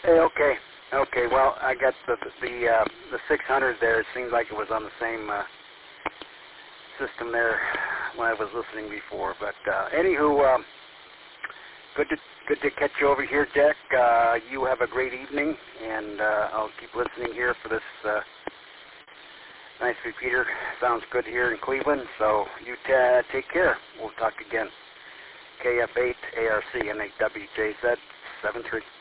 Hey, okay. Okay, well, I got the 600 there. It seems like it was on the same system there when I was listening before. But anywho, good to catch you over here, Jack. You have a great evening, and I'll keep listening here for this nice repeater. Sounds good here in Cleveland. So you take care. We'll talk again. KF8 ARC NAWJZ 73.